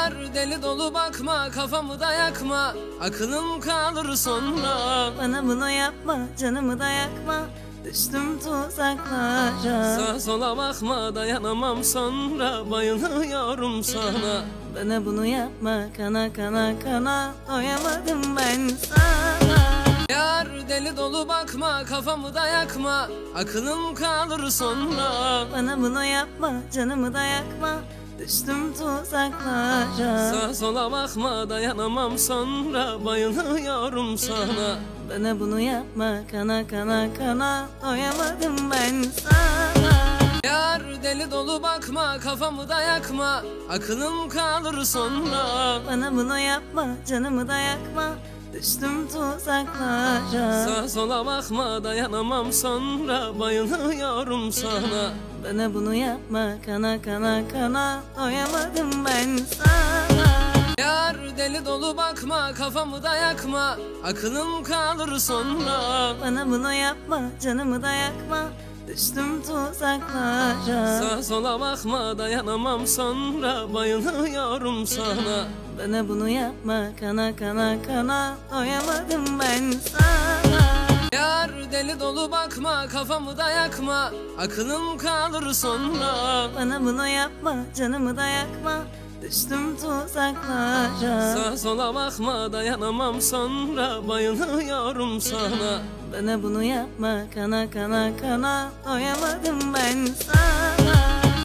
Yar deli dolu bakma, kafamı da yakma, aklım kalır sonra. Bana bunu yapma, canımı da yakma, düştüm tuzaklara. Sağa sola bakma, dayanamam sonra, bayılıyorum sana. Bana bunu yapma, kana kana kana, doyamadım ben sana. Yar deli dolu bakma, kafamı da yakma, aklım kalır sonra. Bana bunu yapma, canımı da yakma, düştüm tuzaklara. Sağa sola bakma, dayanamam sonra, bayılıyorum sana. Bana bunu yapma, kana kana kana, doyamadım ben sana. Yar deli dolu bakma, kafamı da yakma, aklım kalır sonra. Bana bunu yapma, canımı da yakma, düştüm tuzaklara. Sağa sola bakma, dayanamam sonra, bayılıyorum sana. Bana bunu yapma, kana kana kana, doyamadım ben sana. Yar deli dolu bakma, kafamı da yakma, aklım kalır sonra. Bana bunu yapma, canımı da yakma, düştüm tuzaklara. Sağa sola bakma, dayanamam sonra, bayılıyorum sana. Bana bunu yapma, kana kana kana, doyamadım ben sana. Yar deli dolu bakma, kafamı da yakma, aklım kalır sonra. Bana bunu yapma, canımı da yakma, düştüm tuzaklara. Sağa sola bakma, dayanamam sonra, bayılıyorum sana. Bana bunu yapma, kana kana kana, doyamadım ben sana.